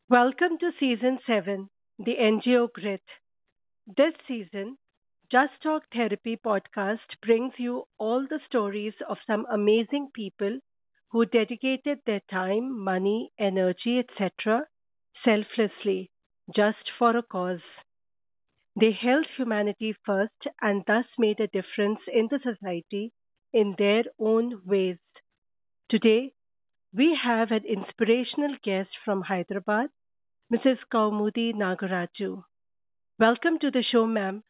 Welcome to Season 7, the NGO Grit. This season, Just Talk Therapy podcast brings you all the stories of some amazing people who dedicated their time, money, energy, etc. selflessly, just for a cause. They held humanity first and thus made a difference in the society in their own ways. Today, we have an inspirational guest from Hyderabad, Mrs. Kaumudi Nagaraju. Welcome to the show, ma'am.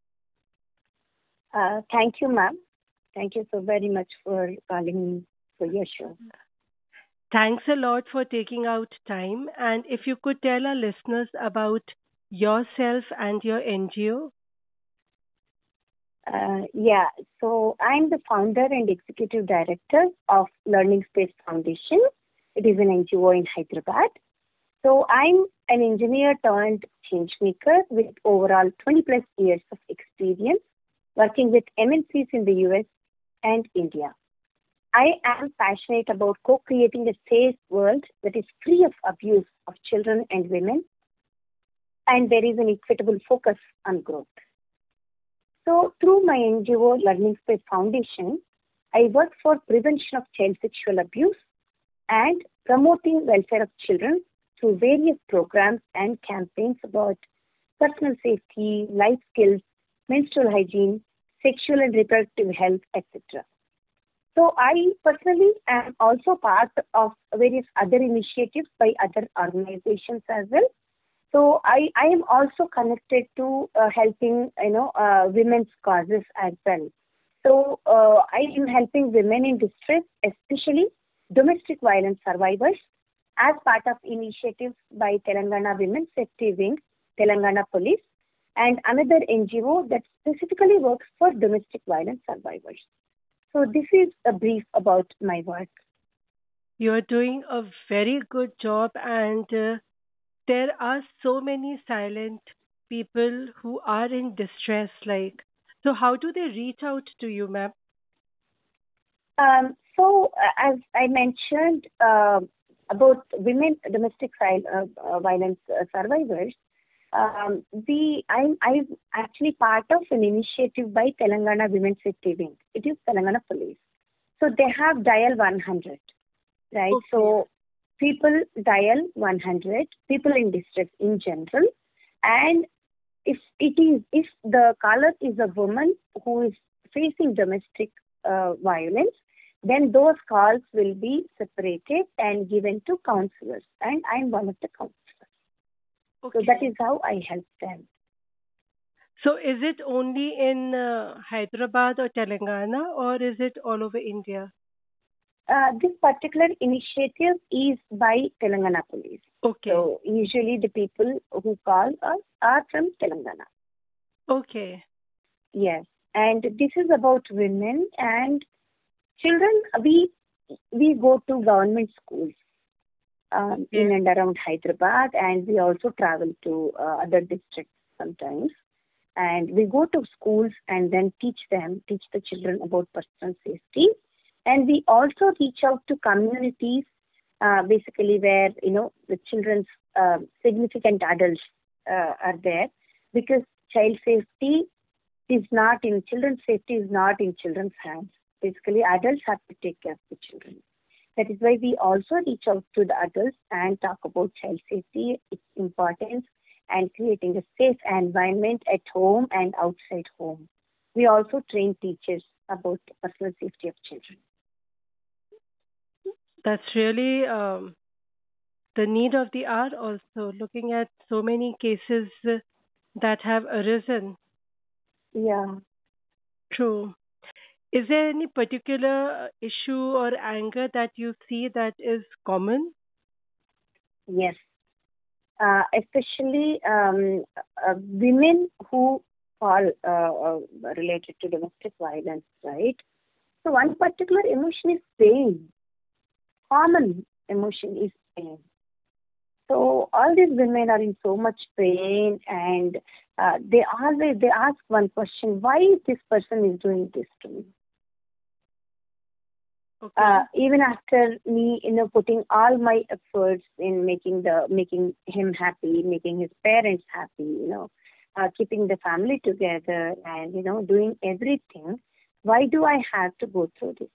Thank you, ma'am. Thank you so very much for calling me for your show. Thanks a lot for taking out time. And if you could tell our listeners about yourself and your NGO. Yeah, so I'm the founder and executive director of Learning Space Foundation. It is an NGO in Hyderabad. So I'm an engineer turned change maker with overall 20 plus years of experience working with MNCs in the US and India. I am passionate about co-creating a safe world that is free of abuse of children and women, and there is an equitable focus on growth. So, through my NGO Learning Space Foundation, I work for prevention of child sexual abuse and promoting welfare of children through various programs and campaigns about personal safety, life skills, menstrual hygiene, sexual and reproductive health, etc. So I personally am also part of various other initiatives by other organizations as well. So I am also connected to helping women's causes as well. So I am helping women in distress, especially domestic violence survivors, as part of initiatives by Telangana Women's Safety Wing, Telangana Police, and another NGO that specifically works for domestic violence survivors. So this is a brief about my work. You're doing a very good job, and there are so many silent people who are in distress. So how do they reach out to you, ma'am? As I mentioned about women domestic violence survivors, I'm actually part of an initiative by Telangana Women's Safety Wing. It is Telangana Police. So they have dial 100, right? Okay. So people dial 100, people in distress in general, and if the caller is a woman who is facing domestic violence, then those calls will be separated and given to counselors, and I'm one of the counselors. So that Okay. is how I help them. So is it only in Hyderabad or Telangana, or is it all over India? This particular initiative is by Telangana Police. Okay. So usually the people who call us are from Telangana. Okay. Yes, and this is about women and children. We go to government schools in Okay. and around Hyderabad, and we also travel to other districts sometimes. And we go to schools and then teach the children about personal safety. And we also reach out to communities, basically where the children's significant adults are there, because child safety is not in children's safety is not in children's hands. Basically, adults have to take care of the children. That is why we also reach out to the adults and talk about child safety, its importance, and creating a safe environment at home and outside home. We also train teachers about personal safety of children. That's really the need of the hour also, looking at so many cases that have arisen. Yeah. True. Is there any particular issue or anger that you see that is common? Yes. Especially women who are related to domestic violence, right? So one particular emotion is pain. Common emotion is pain. So all these women are in so much pain, and they ask one question: why this person is doing this to me? Okay. Even after me, putting all my efforts in making him happy, making his parents happy, keeping the family together, and doing everything. Why do I have to go through this?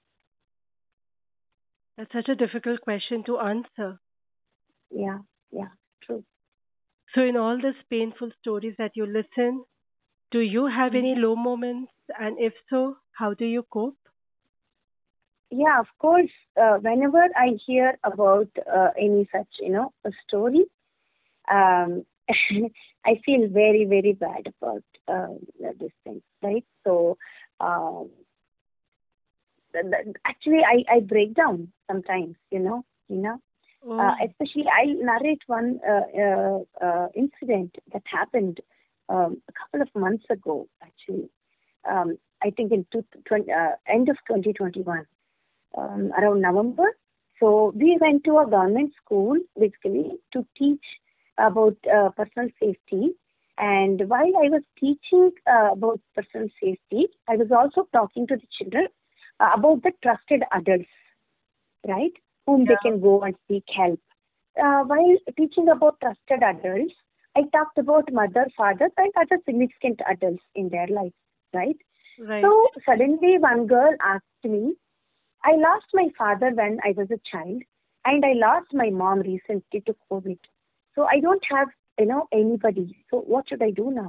That's such a difficult question to answer. Yeah, yeah, true. So, in all these painful stories that you listen, do you have any Mhm. low moments? And if so, how do you cope? Yeah, of course. Whenever I hear about any such, a story, um, I feel very, very bad about this thing, right? So, um, actually, I break down sometimes, Oh, especially I narrate one incident that happened a couple of months ago, actually. I think in end of 2021, around November. So we went to a government school basically to teach about personal safety. And while I was teaching about personal safety, I was also talking to the children about the trusted adults, right? Whom they yeah, can go and seek help. While teaching about trusted adults, I talked about mother, father, and other significant adults in their life, right? right. So suddenly one girl asked me, I lost my father when I was a child, and I lost my mom recently to COVID. So I don't have, anybody. So what should I do now?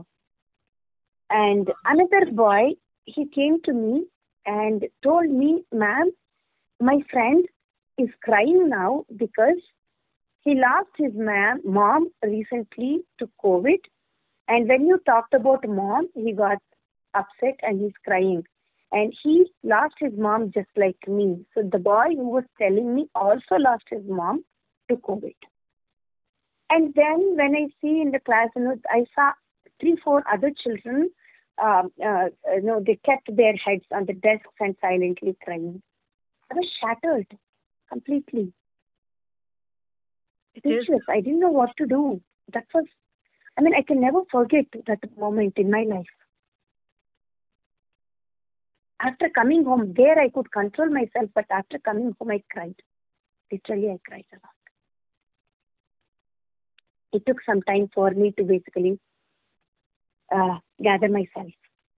And another boy, he came to me and told me, ma'am, my friend is crying now because he lost his mom recently to COVID. And when you talked about mom, he got upset and he's crying. And he lost his mom just like me. So the boy who was telling me also lost his mom to COVID. And then when I see in the class, I saw three, four other children. They kept their heads on the desks and silently crying. I was shattered completely, It is. speechless. I didn't know what to do. That was, I can never forget that moment in my life. After coming home, there I could control myself, but after coming home, I cried. Literally, I cried a lot. It took some time for me to basically gather myself.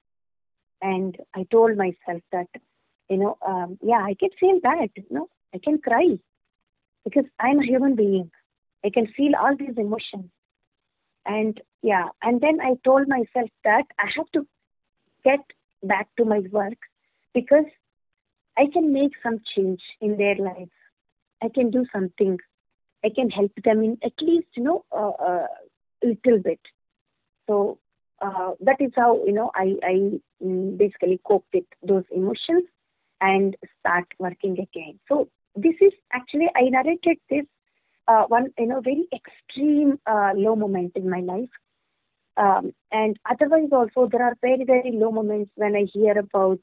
And I told myself that, yeah, I can feel bad, I can cry because I'm a human being. I can feel all these emotions. And yeah, and then I told myself that I have to get back to my work because I can make some change in their lives. I can do something. I can help them in at least, a little bit. So that is how, I basically cope with those emotions and start working again. So this is actually, I narrated this one, very extreme low moment in my life. And otherwise also there are very, very low moments when I hear about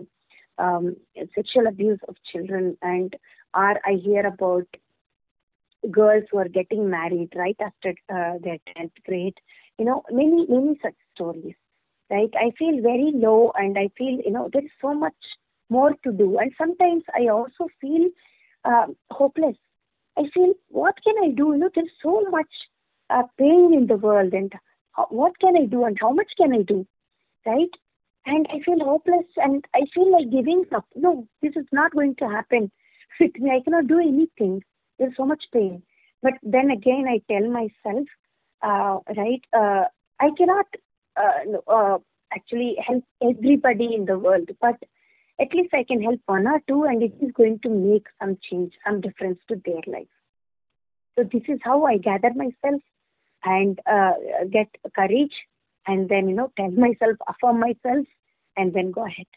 sexual abuse of children, and or I hear about girls who are getting married right after their 10th grade. Many, many such stories, right? I feel very low and I feel, there is so much more to do. And sometimes I also feel hopeless. I feel, what can I do? There's so much pain in the world, and what can I do and how much can I do, right? And I feel hopeless and I feel like giving up. No, this is not going to happen with me. I cannot do anything. There's so much pain. But then again, I tell myself, right, I cannot no, actually help everybody in the world, but at least I can help one or two, and it is going to make some change, some difference to their life. So this is how I gather myself and get courage, and then tell myself, affirm myself, and then go ahead.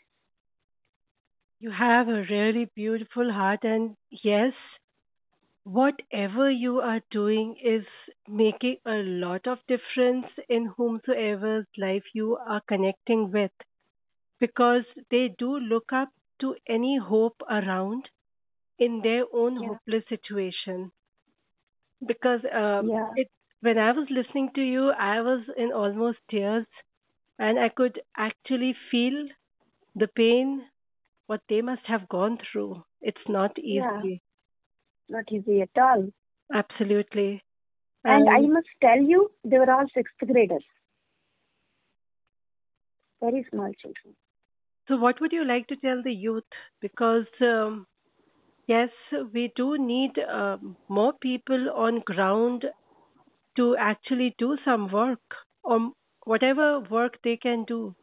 You have a really beautiful heart, and yes, whatever you are doing is making a lot of difference in whomsoever's life you are connecting with, because they do look up to any hope around in their own Yeah, hopeless situation. Because yeah, it when I was listening to you, I was in almost tears, and I could actually feel the pain what they must have gone through. It's not Yeah, easy. not easy at all. Absolutely. And I And must tell you, they were all sixth graders, very small children. so, what would you like to tell the youth? Because, yes, we do need more people on ground to actually do some work or whatever work they can do.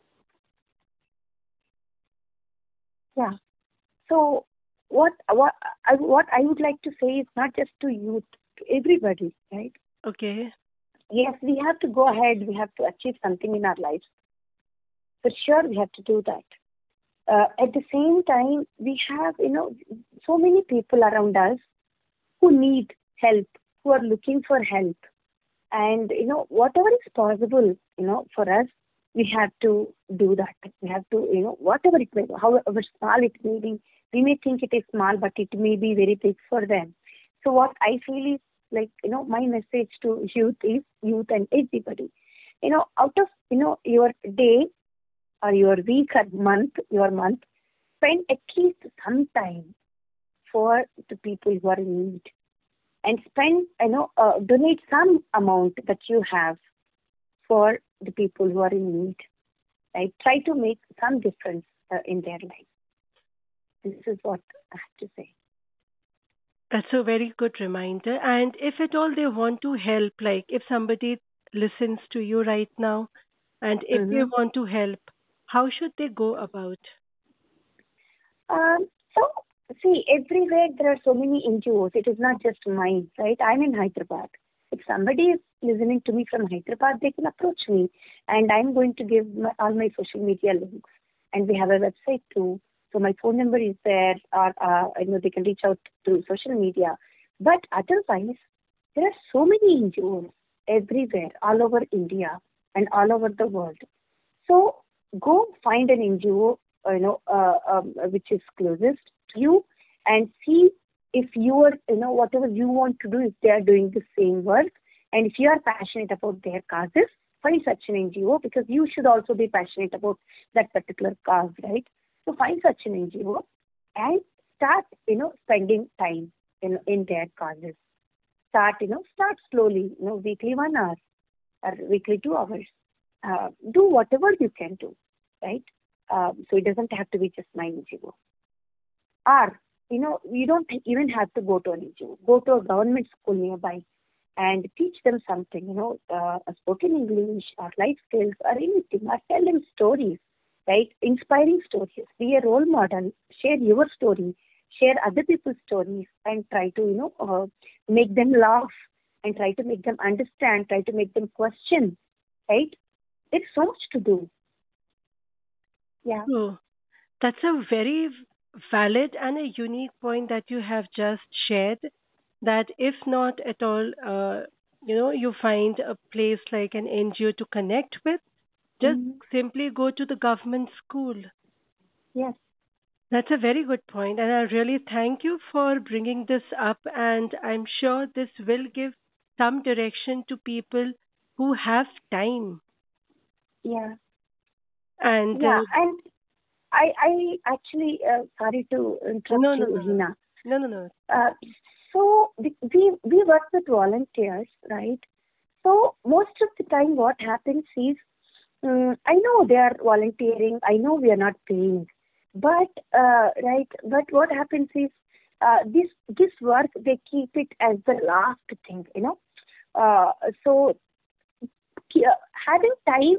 Yeah. So what I would like to say is not just to youth, to everybody, right? Okay. Yes, we have to go ahead. We have to achieve something in our lives. For sure, we have to do that. At the same time, we have, so many people around us who need help, who are looking for help. And, whatever is possible, for us, we have to do that. We have to, whatever it may be, however small it may be, we may think it is small, but it may be very big for them. So what I feel is like, my message to youth is youth and everybody, out of, your day or your week or your month, spend at least some time for the people who are in need and donate some amount that you have for the people who are in need. Right? Try to make some difference in their life. This is what I have to say. That's a very good reminder. And if at all they want to help, like if somebody listens to you right now and if they Mm-hmm. want to help, how should they go about? So, see, everywhere there are so many NGOs. It is not just mine, right? I'm in Hyderabad. If somebody is listening to me from Hyderabad, they can approach me, and I'm going to give all my social media links. And we have a website too. So my phone number is there, or they can reach out through social media. But otherwise, there are so many NGOs everywhere, all over India and all over the world. So go find an NGO, which is closest to you, and see if you are, whatever you want to do, if they are doing the same work, and if you are passionate about their causes, find such an NGO because you should also be passionate about that particular cause, right? So find such an NGO and start, spending time in their causes. Start slowly, weekly 1 hour or weekly 2 hours. Do whatever you can do, right? So it doesn't have to be just my NGO. Or, you don't even have to go to an NGO. Go to a government school nearby and teach them something, a spoken English or life skills or anything, or tell them stories, right? Inspiring stories. Be a role model. Share your story. Share other people's stories and try to, make them laugh and try to make them understand, try to make them question, right? There's so much to do. Yeah. So that's a very valid and a unique point that you have just shared. That if not at all, you find a place like an NGO to connect with, just Hmm. simply go to the government school. Yes. That's a very good point, and I really thank you for bringing this up. And I'm sure this will give some direction to people who have time. Yeah. And Yeah. And I actually, sorry to interrupt no, no, you, no, no, Hina. no, no, no. Uh, so we work with volunteers, right? So most of the time, what happens is, I know they are volunteering. I know we are not paying, but right. But what happens is, this work they keep it as the last thing, Uh, so having time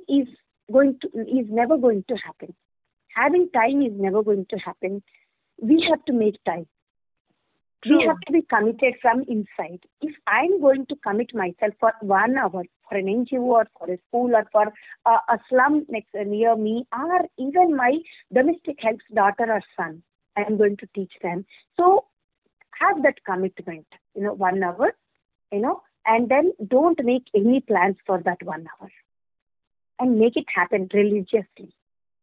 is never going to happen. Having time is never going to happen. We have to make time. We have True. to be committed from inside. If I'm going to commit myself for 1 hour for an NGO or for a school or for a slum near me or even my domestic help's daughter or son, I'm going to teach them. So have that commitment, 1 hour, and then don't make any plans for that 1 hour and make it happen religiously.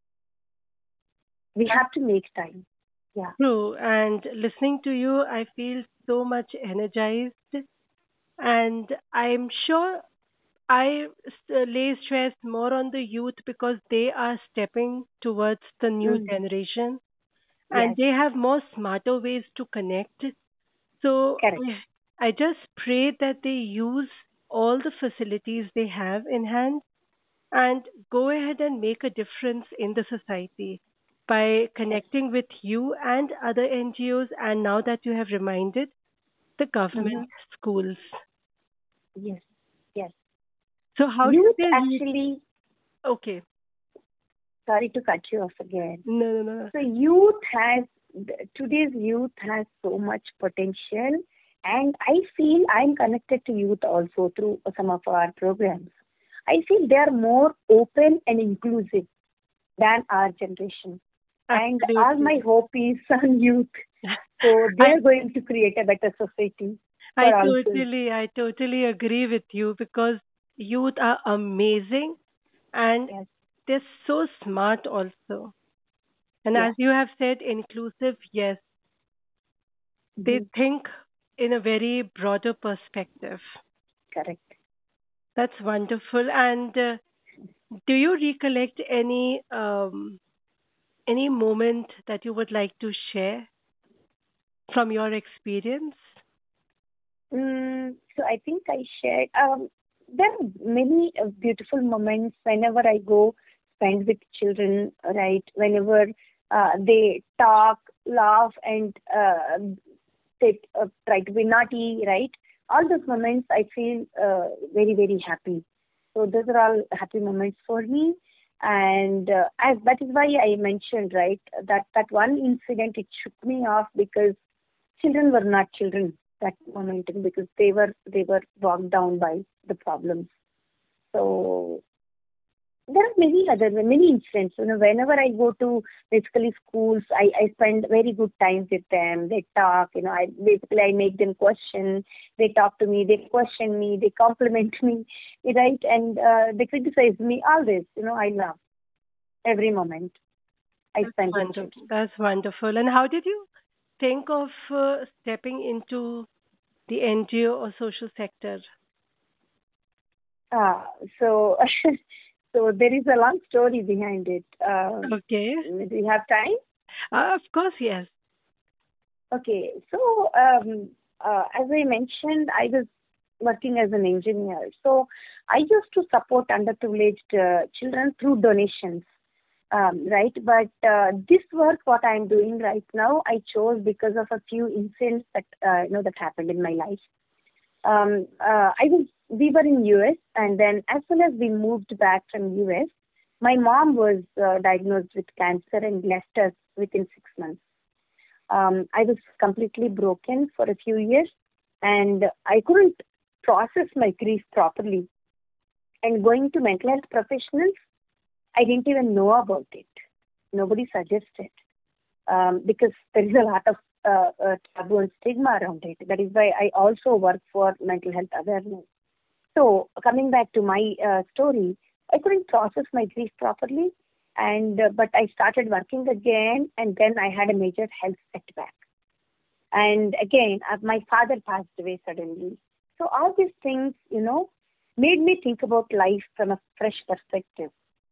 We have to make time. Yeah. True. And listening to you, I feel so much energized. And I'm sure lay stress more on the youth because they are stepping towards the new Mm. generation. and Yes. they have more smarter ways to connect. So Correct. I just pray that they use all the facilities they have in hand and go ahead and make a difference in the society by Yes. connecting with you and other NGOs, and now that you have reminded, the government Mm-hmm. schools. Yes. Yes. So how should Youth they use? actually, Okay, sorry to cut you off again. no, no, no. So today's youth has so much potential, and I feel I'm connected to youth also through some of our programs. I feel they are more open and inclusive than our generation. And all my Absolutely. hope is on youth. So they I are going to create a better society I for all of us. totally agree with you because youth are amazing and Yes. they're so smart also. And Yeah. as you have said, inclusive, yes, they Hmm. think in a very broader perspective. Correct. That's wonderful. And do you recollect any moment that you would like to share from your experience? So I think I shared. There are many beautiful moments whenever I go spend with children. Right, whenever they talk, laugh, and they try to be naughty. Right, all those moments I feel very very happy. So those are all happy moments for me. And that is why I mentioned right that one incident it shook me off because children were not children that momentum because they were bogged down by the problems. So there are many incidents. Whenever I go to basically schools, I spend very good time with them. They talk. I make them question. They talk to me. They question me. They compliment me, right? And they criticize me. All this, I love every moment I That's spend with wonderful. children. That's wonderful. And how did you think of stepping into the NGO or social sector? Uh, so so there is a long story behind it. Okay. Do you have time? Of course, yes. Okay. So as I mentioned, I was working as an engineer. So I used to support underprivileged children through donations. Right, but this work, what I'm doing right now, I chose because of a few incidents that that happened in my life. We were in US, and then as soon as we moved back from US, my mom was diagnosed with cancer and left us within 6 months. I was completely broken for a few years, and I couldn't process my grief properly. And going to mental health professionals, I didn't even know about it. Nobody suggested because there is a lot of taboo and stigma around it. That is why I also work for mental health awareness. So coming back to my story, I couldn't process my grief properly, and but I started working again, and then I had a major health setback. And again, my father passed away suddenly. So all these things, made me think about life from a fresh perspective.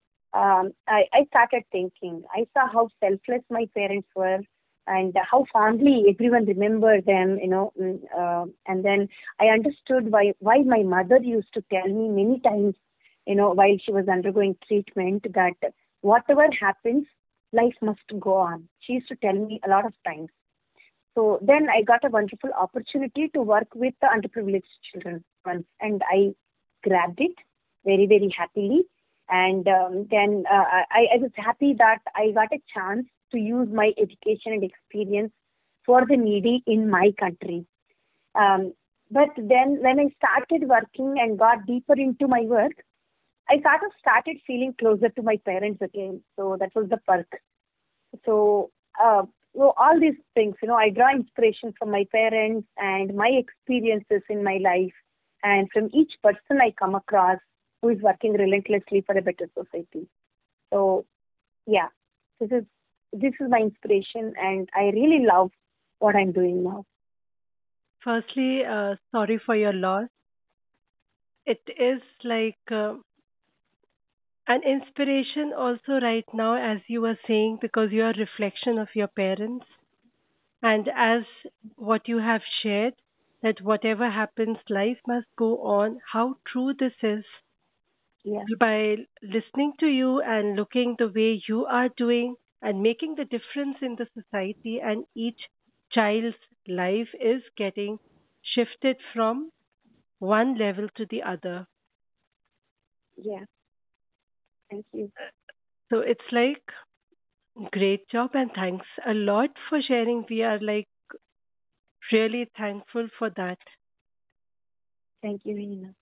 I started thinking. I saw how selfless my parents were and how fondly everyone remembered them, and then I understood why my mother used to tell me many times, while she was undergoing treatment, that whatever happens, life must go on. She used to tell me a lot of times. So then I got a wonderful opportunity to work with the underprivileged children once, and I grabbed it very, very happily. And then I was happy that I got a chance to use my education and experience for the needy in my country. Um, but then when I started working and got deeper into my work, I sort of started feeling closer to my parents again. So that was the perk. So, all these things, I draw inspiration from my parents and my experiences in my life, and from each person I come across who is working relentlessly for a better society. So, yeah, this is this is my inspiration, and I really love what I'm doing now. Firstly, sorry for your loss. It is like An inspiration also right now, as you were saying, because you are a reflection of your parents. And as what you have shared, that whatever happens, life must go on. How true this is. Yeah, By listening to you and looking the way you are doing and making the difference in the society, and each child's life is getting shifted from one level to the other. yeah. Thank you. So it's like great job and thanks a lot for sharing. We are like really thankful for that. Thank you, Reena.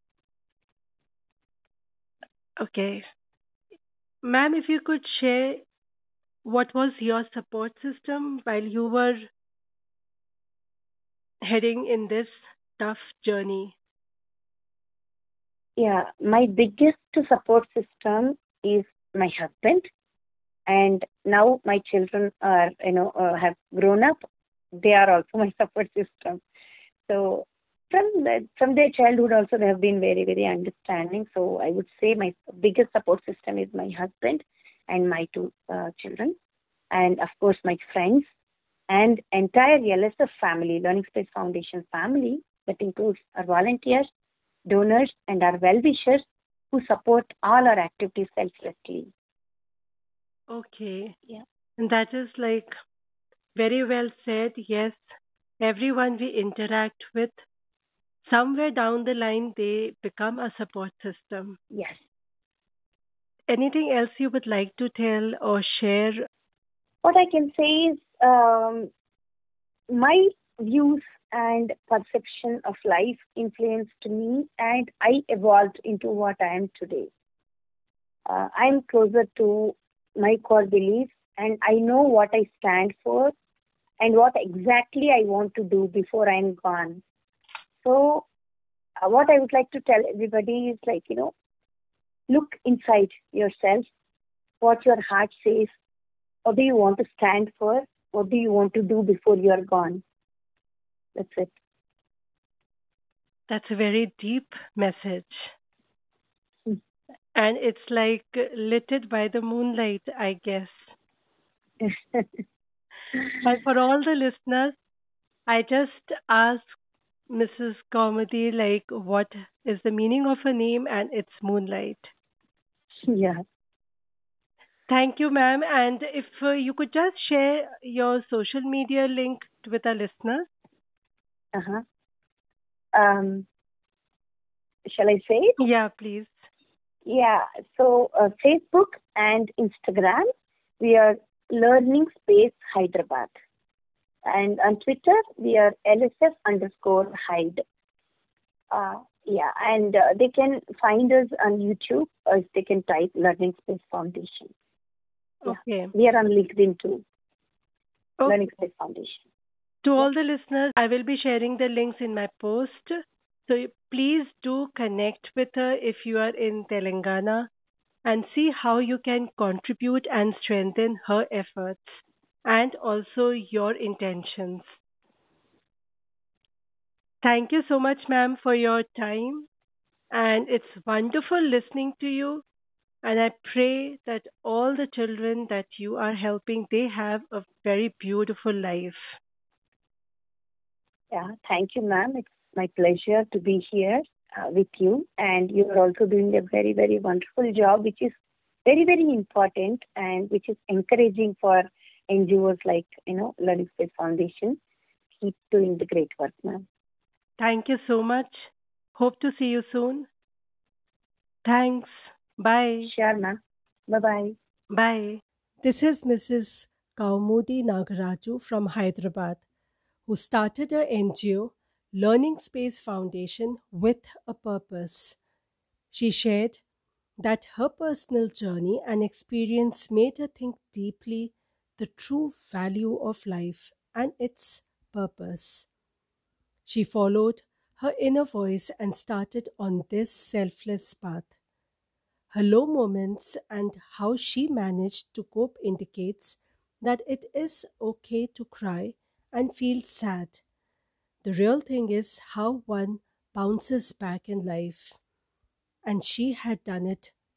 Okay. Ma'am, if you could share what was your support system while you were heading in this tough journey? Yeah, my biggest support system is my husband, and now my children are, have grown up. They are also my support system. So from their childhood also they have been very very understanding. So I would say my biggest support system is my husband and my two children, and of course my friends and entire LSF family, Learning Space Foundation family, that includes our volunteers, donors, and our well-wishers who support all our activities selflessly. Okay. Yeah. And that is like very well said. Yes, everyone we interact with, somewhere down the line, they become a support system. Yes. Anything else you would like to tell or share? What I can say is my views and perception of life influenced me, and I evolved into what I am today. I'm closer to my core beliefs, and I know what I stand for and what exactly I want to do before I'm gone. So, what I would like to tell everybody is like, look inside yourself, what your heart says, what do you want to stand for, what do you want to do before you're gone. That's it. That's a very deep message. And it's like lit by the moonlight, I guess. But for all the listeners, I just asked Mrs. Kaumudi, like, what is the meaning of a name, and it's moonlight. Yeah. Thank you, ma'am. And if you could just share your social media link with our listeners. Uh-huh. Um, shall I say it? Yeah, please. Yeah. So, Facebook and Instagram, we are Learning Space Hyderabad. And on Twitter, we are LSF underscore Hyde. Yeah, and they can find us on YouTube, or if they can type Learning Space Foundation. Yeah, Okay. we are on LinkedIn too, Okay. Learning Space Foundation. To Yeah, all the listeners, I will be sharing the links in my post. So please do connect with her if you are in Telangana and see how you can contribute and strengthen her efforts and also your intentions. Thank you so much, ma'am, for your time. And it's wonderful listening to you. And I pray that all the children that you are helping, they have a very beautiful life. yeah. Thank you, ma'am. It's my pleasure to be here with you, and you are also doing a very, very wonderful job, which is very, very important and which is encouraging for NGOs like Learning Space Foundation. Keep doing the great work, ma'am. Thank you so much. Hope to see you soon. Thanks. Bye. Sure, ma'am. Bye bye. Bye. This is Mrs. Kaumudi Nagaraju from Hyderabad, who started a NGO, Learning Space Foundation, with a purpose. She shared that her personal journey and experience made her think deeply the true value of life and its purpose. She followed her inner voice and started on this selfless path. Her low moments and how she managed to cope indicates that it is okay to cry and feel sad. The real thing is how one bounces back in life, and she had done it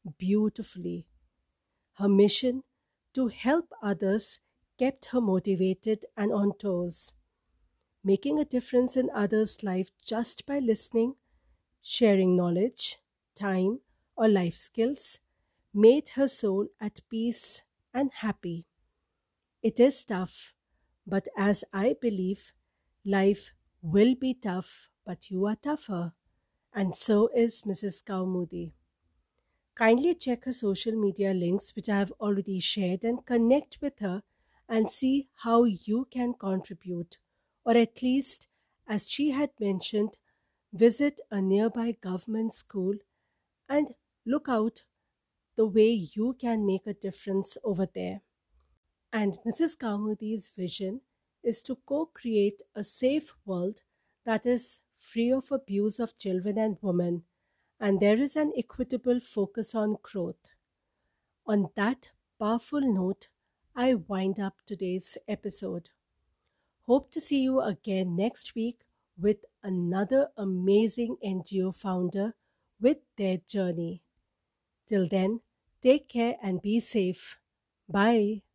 beautifully. Her mission to help others kept her motivated and on toes. Making a difference in others' life just by listening, sharing knowledge, time, or life skills made her soul at peace and happy. It is tough, but as I believe, life will be tough, but you are tougher. And so is Mrs. Kaumudi. Kindly check her social media links, which I have already shared, and connect with her and see how you can contribute. Or at least, as she had mentioned, visit a nearby government school and look out the way you can make a difference over there. And Mrs. Kaumudi's vision is to co create a safe world that is free of abuse of children and women, and there is an equitable focus on growth. On that powerful note, I wind up today's episode. Hope to see you again next week with another amazing NGO founder with their journey. Till then, take care and be safe. Bye.